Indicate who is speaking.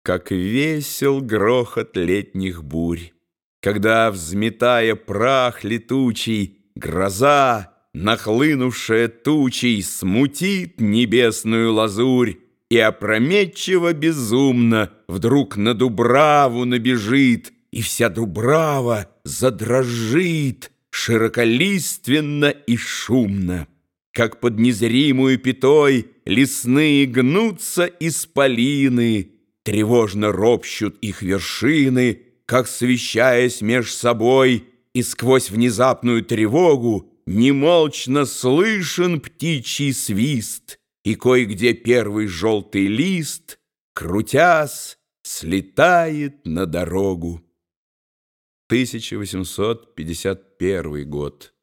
Speaker 1: Как весел грохот летних бурь, когда, взметая прах летучий, гроза, нахлынувшая тучей, смутит небесную лазурь и опрометчиво безумно вдруг на Дубраву набежит, и вся Дубрава задрожит широколиственно и шумно. Как под незримую пятой лесные гнутся исполины, тревожно ропщут их вершины, как свещаясь меж собой, и сквозь внезапную тревогу немолчно слышен птичий свист, и кое-где первый желтый лист, крутясь, слетает на дорогу. 1851 год.